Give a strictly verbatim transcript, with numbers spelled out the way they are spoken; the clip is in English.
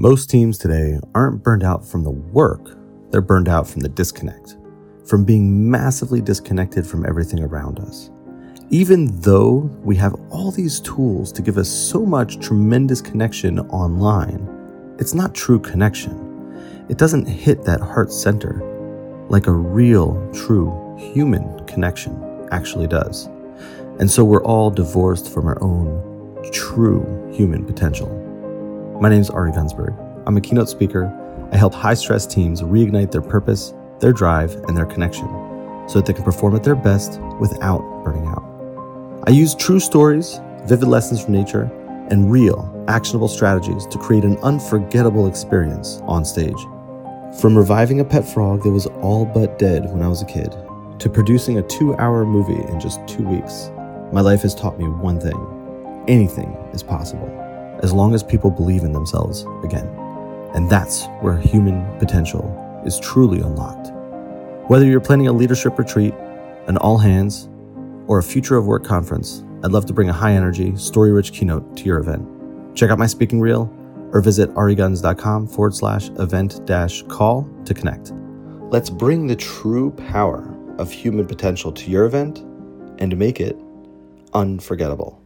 Most teams today aren't burned out from the work, they're burned out from the disconnect, from being massively disconnected from everything around us. Even though we have all these tools to give us so much tremendous connection online, it's not true connection. It doesn't hit that heart center like a real, true human connection actually does. And so we're all divorced from our own true human potential. My name is Ari Gunsberg. I'm a keynote speaker. I help high-stress teams reignite their purpose, their drive, and their connection so that they can perform at their best without burning out. I use true stories, vivid lessons from nature, and real, actionable strategies to create an unforgettable experience on stage. From reviving a pet frog that was all but dead when I was a kid, to producing a two-hour movie in just two weeks, my life has taught me one thing: anything is possible, as long as people believe in themselves again. And that's where human potential is truly unlocked. Whether you're planning a leadership retreat, an all-hands, or a future of work conference, I'd love to bring a high-energy, story-rich keynote to your event. Check out my speaking reel or visit ariguns.com forward slash event dash call to connect. Let's bring the true power of human potential to your event and make it unforgettable.